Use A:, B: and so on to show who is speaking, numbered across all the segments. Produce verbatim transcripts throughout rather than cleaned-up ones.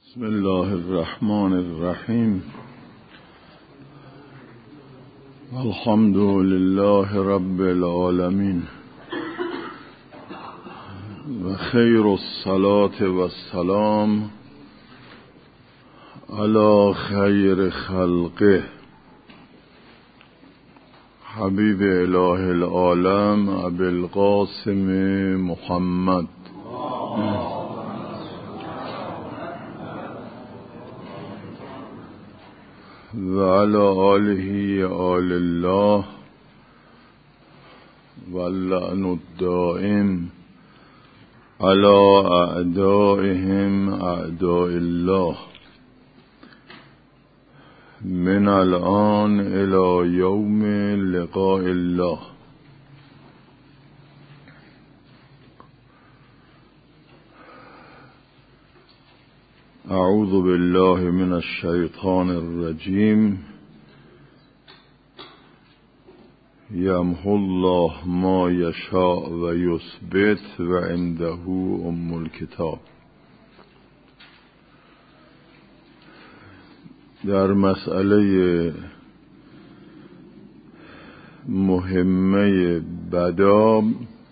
A: بسم الله الرحمن الرحیم. الحمد لله رب العالمین و خیر الصلاة و السلام علی خیر خلقه حبیب اله العالم ابی القاسم محمد و علی آله آل الله و اللعن الدائم علی اعدائهم اعداء الله من الآن الی یوم لقاء الله. اعوذ بالله من الشیطان الرجیم. یمحو الله ما یشاء و یثبت و عنده ام الکتاب. در مسئله مهمه بدا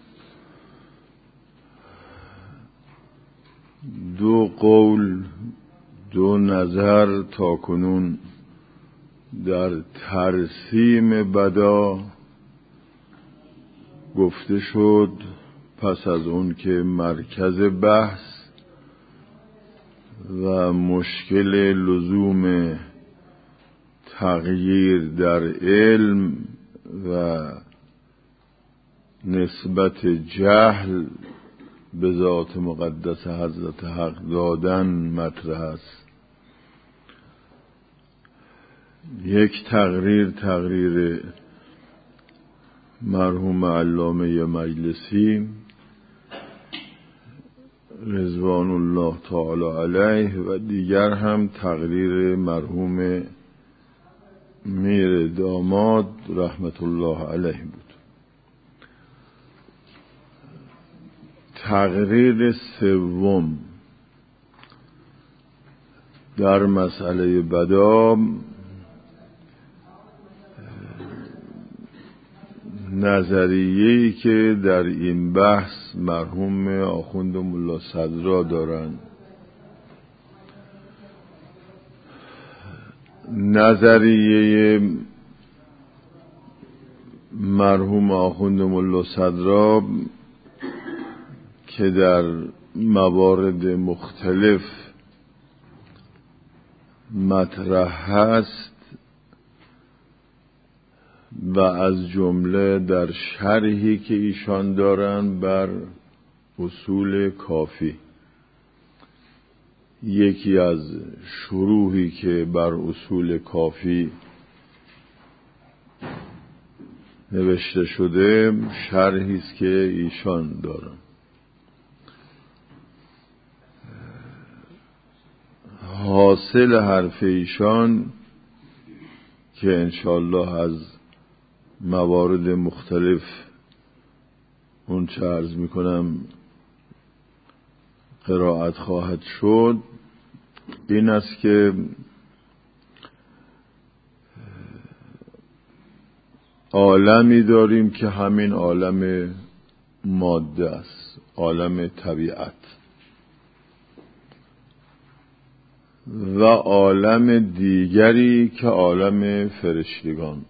A: دو قول دو نظر تا کنون در ترسیم بدا گفته شد. پس از اون که مرکز بحث و مشکل لزوم تغییر در علم و نسبت جهل به ذات مقدس حضرت حق دادن مطرح است، یک تقریر تقریر مرحوم علامه مجلسی رضوان الله تعالی علیه و دیگر هم تقریر مرحوم میر داماد رحمت الله علیه بود. تقریر سوم در مسئله بدا نظریه‌ای که در این بحث مرحوم آخوند ملا صدرا دارند. نظریه مرحوم آخوند ملا صدرا که در موارد مختلف مطرح هست و از جمله در شرحی که ایشان دارند بر اصول کافی، یکی از شروحی که بر اصول کافی نوشته شده شرحی است که ایشان دارند. حاصل حرف ایشان که انشاءالله از موارد مختلف اون چه عرض میکنم قرائت خواهد شد این است که عالمی داریم که همین عالم ماده است، عالم طبیعت، و عالم دیگری که عالم فرشتگان.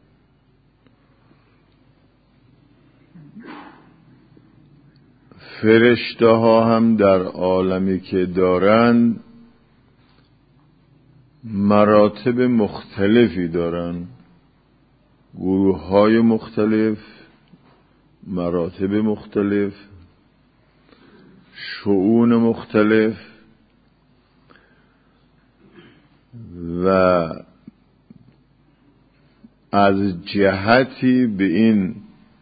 A: فرشته ها هم در عالمی که دارند مراتب مختلفی دارند، گروه های مختلف، مراتب مختلف، شؤون مختلف، و از جهتی به این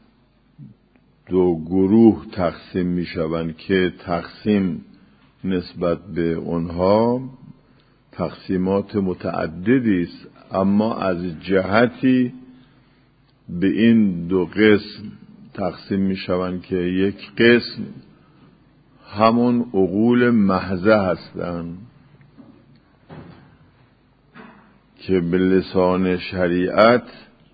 A: دو گروه تقسیم می شوند که تقسیم نسبت به اونها تقسیمات متعددی است، اما از جهتی به این دو قسم تقسیم می شوند که یک قسم همون عقول محضه هستند که به لسان شریعت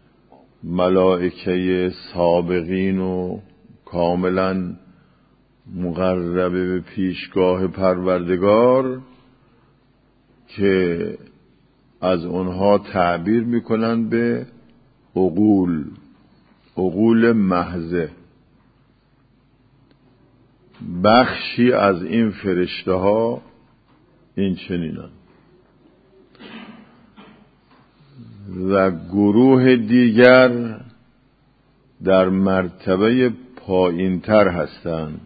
A: ملائکه سابقین و کاملا مقربه به پیشگاه پروردگار که از اونها تعبیر میکنن به عقول، عقول محضه. بخشی از این فرشته ها این چنینن و گروه دیگر در مرتبه پایینتر هستند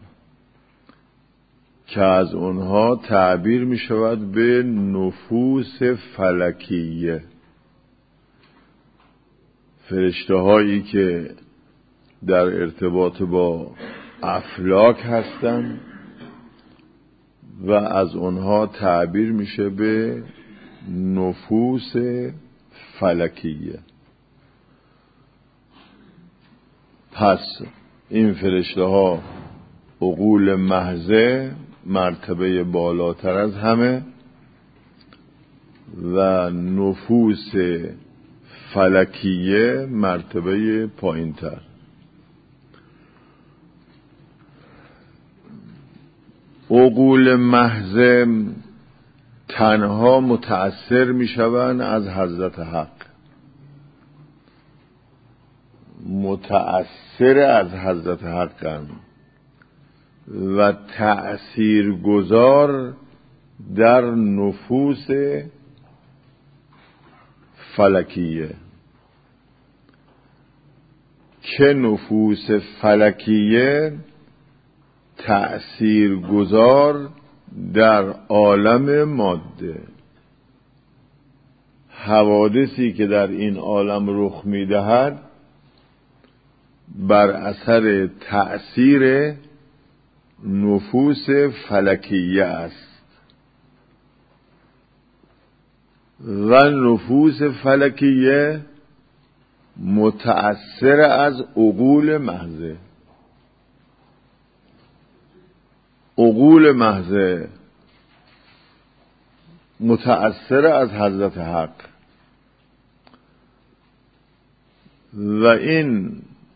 A: که از اونها تعبیر می شود به نفوس فلکیه، فرشته هایی که در ارتباط با افلاک هستند و از اونها تعبیر میشه به نفوس فلکیه. پس این فرشته ها عقول محضه مرتبه بالاتر از همه و نفوس فلکیه مرتبه پایینتر. عقول محضه تنها متأثر می شوند از حضرت حق، متأثر از حضرت حقند و تأثیر گذار در نفوس فلکیه که نفوس فلکیه تأثیر گذار در عالم ماده. حوادثی که در این عالم رخ می دهد بر اثر تأثیر نفوس فلکیه است و نفوس فلکیه متأثر از عقول محضه. عقول محضه متأثر از حضرت حق و این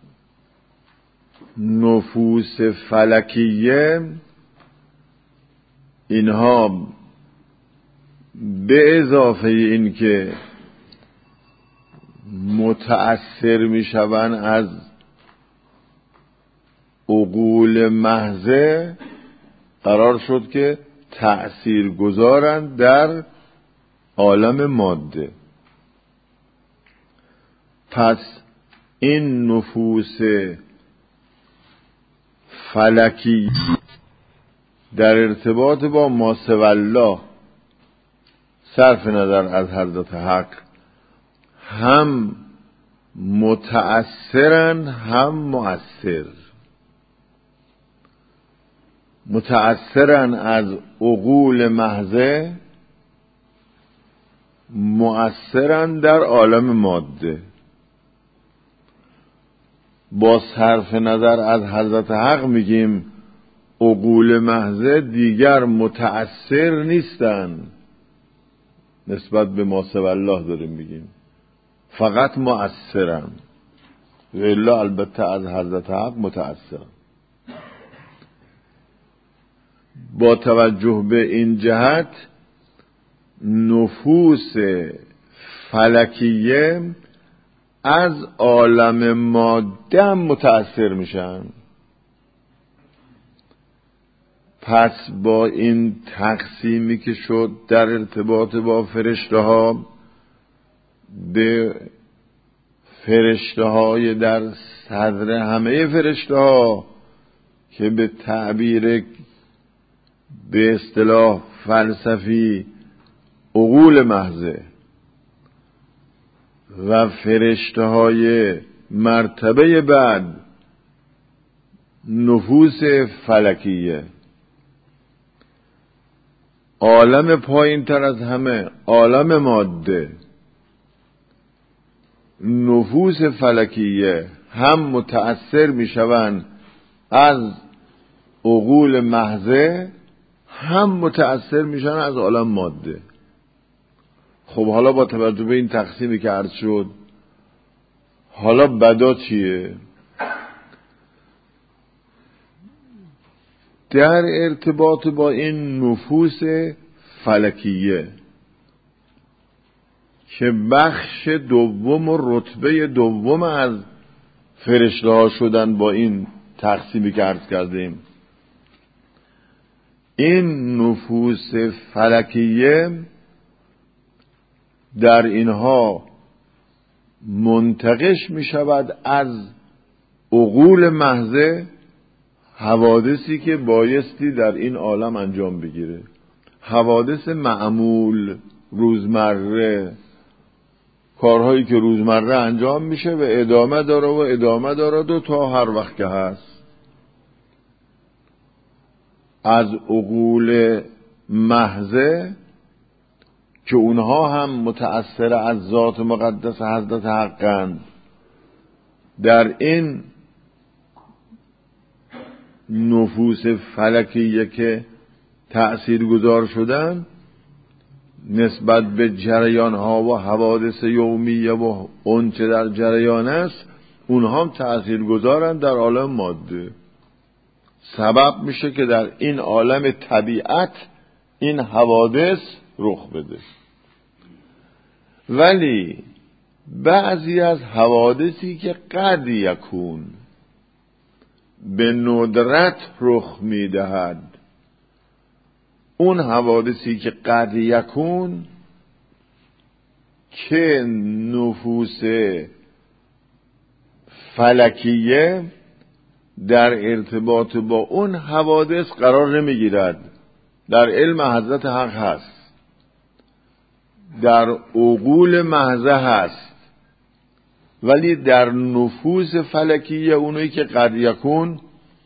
A: نفوس فلکیه اینها به اضافه این که متأثر می شوند از عقول محضه قرار شد که تأثیر گذارند در عالم ماده. پس این نفوس فلکی در ارتباط با ما سوی الله صرف نظر از حضرت حق هم متأثرن هم مؤثر. متأثرن از عقول محضه، مؤثرن در عالم ماده. با صرف نظر از حضرت حق میگیم عقول محضه دیگر متأثر نیستن نسبت به ما سوی الله داریم میگیم، فقط مؤثرن و الا البته از حضرت حق متأثرن. با توجه به این جهت نفوس فلکیه از عالم ماده هم متأثر میشن. پس با این تقسیمی که شد در ارتباط با فرشته ها به فرشته های در صدر همه فرشته ها که به تعبیر به اصطلاح فلسفی عقول محضه و فرشته های مرتبه بعد نفوس فلکیه، عالم پایین تر از همه عالم ماده، نفوس فلکیه هم متأثر می شوند از عقول محضه هم متأثر می شوند از عالم ماده. خب حالا با توجه به این تقسیمی که عرض شد، حالا بدا چیه؟ در ارتباط با این نفوس فلکیه که بخش دوم و رتبه دوم از فرشته ها شدن با این تقسیمی که عرض کردیم، این نفوس فلکیه در اینها منتقش می شود از عقول محضه حوادثی که بایستی در این عالم انجام بگیره، حوادث معمول، روزمره، کارهایی که روزمره انجام میشه و ادامه داره و ادامه داره دو تا هر وقت که هست. از عقول محضه که اونها هم متأثر از ذات مقدس حضرت حقند، در این نفوس فلکیه که تأثیر گذار شدن نسبت به جریان ها و حوادث یومیه و اون چه در جریان است، اونها هم تأثیر گذارن در عالم ماده. سبب میشه که در این عالم طبیعت این حوادث رخ بده. ولی بعضی از حوادثی که قد یکون به ندرت رخ میدهد، اون حوادثی که قد یکون که نفوس فلکیه در ارتباط با اون حوادث قرار نمیگیرد، در علم حضرت حق هست، در عقول محضه هست، ولی در نفوس فلکیه اونایی که قد یکون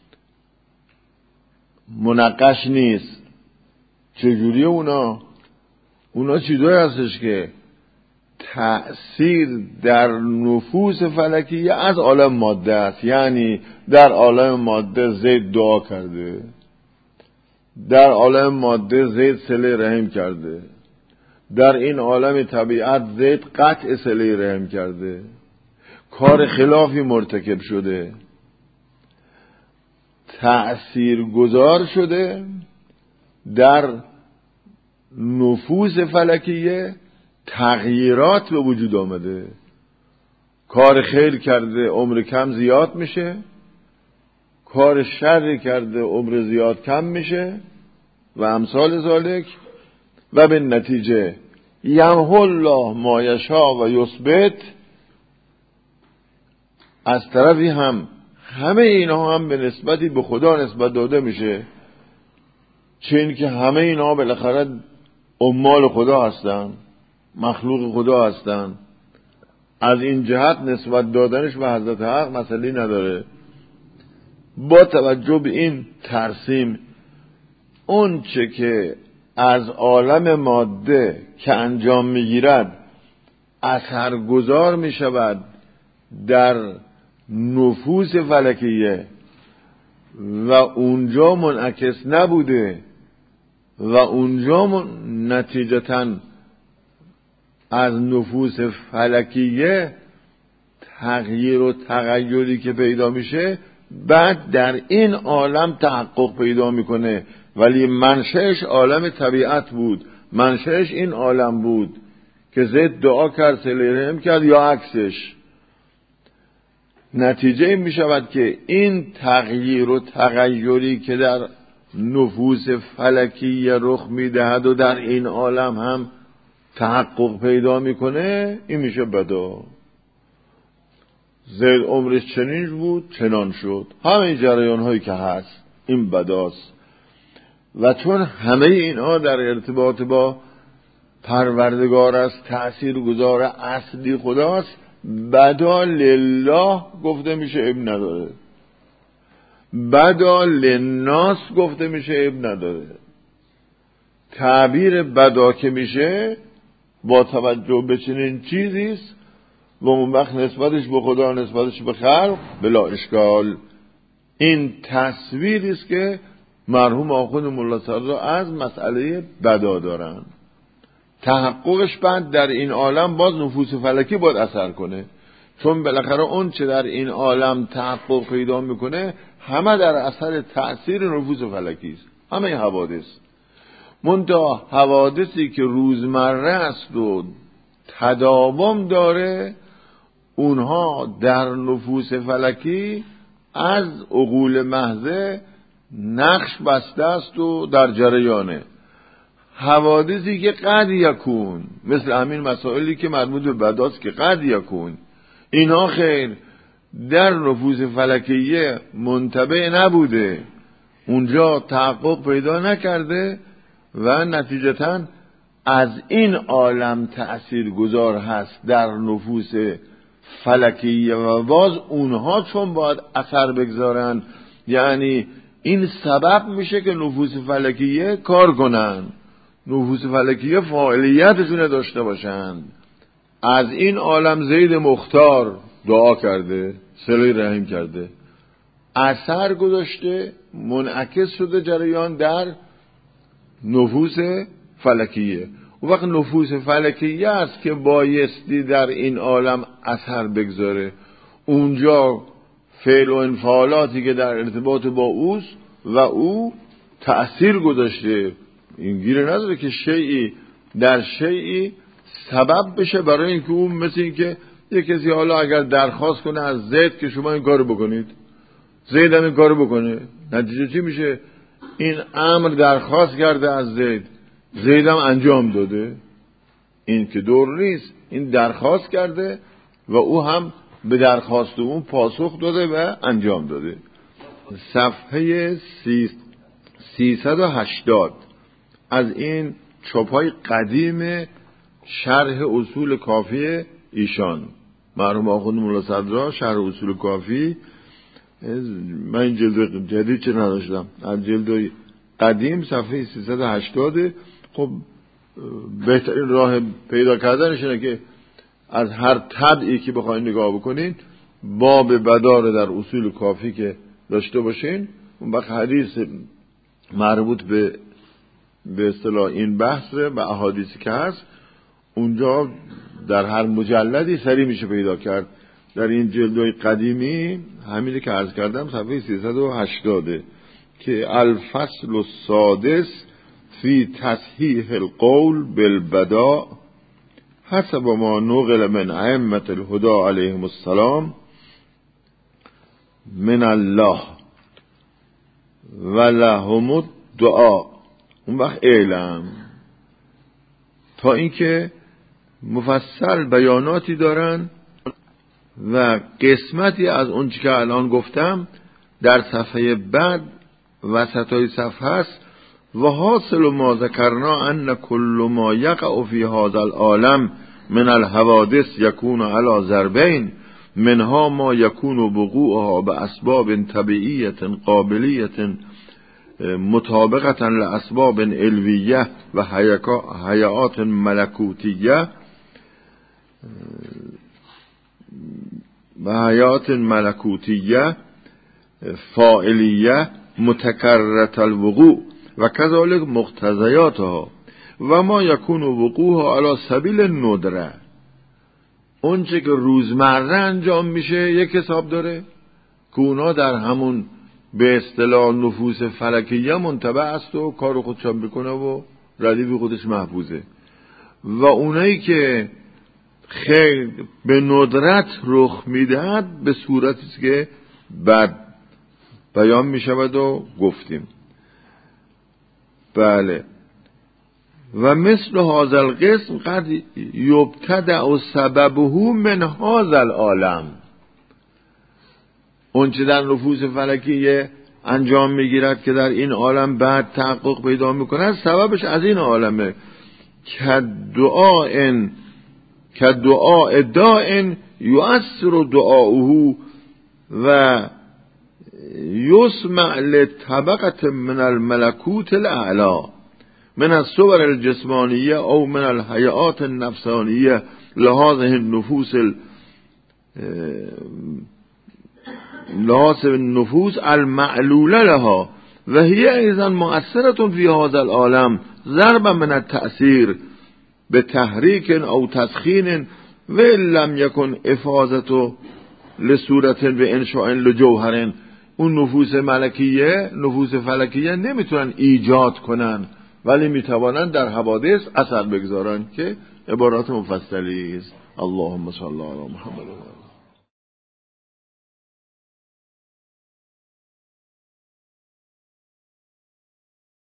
A: منقش نیست. چجوری اونا؟ اونا چیزایی هستش که تأثیر در نفوس فلکیه از عالم ماده است. یعنی در عالم ماده زید دعا کرده، در عالم ماده زید صله رحم کرده، در این عالم طبیعت زید قطع صله رحم کرده، کار خلافی مرتکب شده، تأثیر گذار شده در نفوس فلکیه، تغییرات به وجود آمده، کار خیر کرده عمر کم زیاد میشه، کار شر کرده عمر زیاد کم میشه و امثال ذالک، و به نتیجه یمحو الله ما یشاء و یثبت. از طرفی هم همه اینها هم به نسبتی به خدا نسبت داده میشه، چون که همه اینها بالاخره عمال خدا هستن، مخلوق خدا هستن. از این جهت نسبت دادنش به حضرت حق مسئله نداره. با توجه به این ترسیم، اون چه که از عالم ماده که انجام میگیرد اثرگذار میشود در نفوس فلکیه و اونجا منعکس نبوده و اونجا نتیجتاً از نفوس فلکیه تغییر و تغییری که پیدا میشه بعد در این عالم تحقق پیدا میکنه، ولی منشأش عالم طبیعت بود، منشأش این عالم بود که زید دعا کرد صله رحم کرد یا عکسش. نتیجه این میشود که این تغییر و تغییری که در نفوس فلکی رخ میدهد و در این عالم هم تحقق پیدا میکنه، این میشه بدا. زید عمرش چنین بود چنان شد، همه جریان هایی که هست این بداست. و چون همه اینها در ارتباط با پروردگار است، تأثیر گذار اصلی خداست، بدا لله گفته میشه اب نداره، بدا للناس گفته میشه اب نداره. تعبیر بدا که میشه با توجه به چنین چیزیست و اون وقت نسبتش به خدا نسبتش به خلق بلا اشکال. این تصویریست که مرحوم آخوند ملا صدرا از مسئله بدا دارن تحققش بعد در این عالم باز نفوس فلکی باید اثر کنه، چون بالاخره اون چه در این عالم تحقق پیدا میکنه همه در اثر تأثیر نفوس فلکی است، همه این حوادث. منتها حوادثی که روزمره است و تداوم داره، اونها در نفوس فلکی از عقول محضه نقش بسته است و در جریانه. حوادثی که قد یکون، مثل همین مسائلی که مربوط به بداست که قد یکون، اینا خیر در نفوس فلکیه منتبع نبوده، اونجا تحقق پیدا نکرده و نتیجتاً از این عالم تأثیر گذار هست در نفوس فلکیه و باز اونها چون باید اثر بگذارن، یعنی این سبب میشه که نفوس فلکیه کار کنن، نفوس فلکیه فاعلیتشون داشته باشن. از این عالم زید مختار دعا کرده، صله رحم کرده، اثر گذاشته، منعکس شده جریان در نفوس فلکیه. و وقت نفوس فلکیه است که بایستی در این عالم اثر بگذاره، اونجا فعل و انفعالاتی که در ارتباط با اوست و او تأثیر گذاشته، این گیره نداره که شیئی در شیئی سبب بشه برای اینکه اون، مثل این که یک کسی حالا اگر درخواست کنه از زید که شما این کارو بکنید، زید هم این کارو بکنه، نتیجه چی میشه؟ این امر درخواست کرده از زید، زید هم انجام داده، این که دور نیست، این درخواست کرده و او هم به درخواست اون پاسخ داده و انجام داده. صفحه سیصد و هشتاد از این چاپای قدیم شرح اصول کافی ایشان، مرحوم آخوند مولا صدرا، شرح اصول کافی. من این جلد جدید چه نداشتم، از جلد قدیم صفحه سیصد و هشتاد. خب بهترین راه پیدا کردنش اینه که از هر طبعی که بخواین نگاه بکنین باب بدار در اصول کافی که داشته باشین، اون وقت حدیث مربوط به به اصطلاح این بحث و احادیثی که هست اونجا در هر مجلدی سری میشه پیدا کرد. در این جلدهای قدیمی همینی که عرض کردم صفحه سیصد و هشتاد که الفصل السادس فی تصحیح القول بالبداء حسب ما نقل من ائمة الهدى علیهم السلام من الله و لهم الدعاء. اون وقت اعلم تا اینکه مفصل بیاناتی دارن و قسمتی از اون چی که الان گفتم در صفحه بعد وسطای صفحه است. و حاصل ما ذکرنا ان کل ما یقع فی هذا العالم من الحوادث یکون علی ضربین، منها ما یکون وقوعها باسباب طبیعیه قابلیه مطابقه لاسباب علویه و حیات ملکوتیه و حیات ملکوتیه فاعلیه متکررة الوقوع و کذالک مقتضیاتها و ما یکون وقوعها علی سبیل الندره. اون چه که روزمره انجام میشه یک حساب داره که اونا در همون به اصطلاح نفوس فلکیه منتبع است و کار خودشان بکنه و ردیف خودش محفوظه، و اونایی که خیر به ندرت رخ میدهد به صورتی که بعد بیان میشود و گفتیم. بله. و مثل هذا القسم قد یبتدع سببه من هذا العالم. اون چه در نفوس فلکیه انجام میگیرد که در این عالم بعد تحقق پیدا میکند سببش از این عالمه. که دعاء که دعاء داء یؤثر دعاؤه و یسمع لطبقة من الملکوت الاعلی من الصور الجسمانیه او من الحیات النفسانیه لهذه النفوس لهذه النفوس المعلوله لها و هي ايضا مؤثره في هذا العالم ضربا من التأثیر به تحریک او تسخین و لم یکن افاضت لصورت و انشاء لجوهر. اون نفوس ملکیه، نفوس فلکیه نمیتونن ایجاد کنن، ولی میتوانن در حوادث اثر بگذارن که عبارات مفصلی است. اللهم صل علی محمد.